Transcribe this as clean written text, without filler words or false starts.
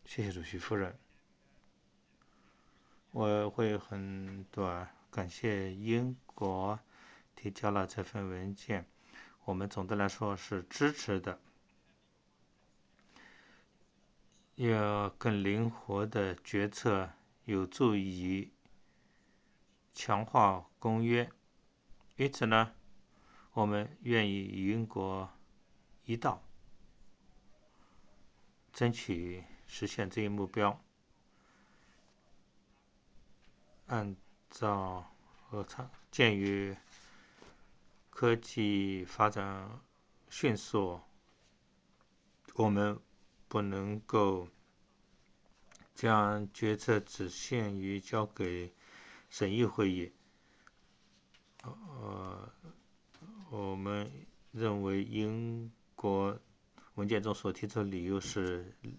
谢谢主席夫人。我会很短，感谢英国提交了这份文件，我们总的来说是支持的。要更灵活的决策有助于强化公约，因此呢，我们愿意与英国一道，争取实现这一目标。按照鉴于科技发展迅速，我们不能够将决策只限于交给审议会议。我们认为英国文件中所提出的理由是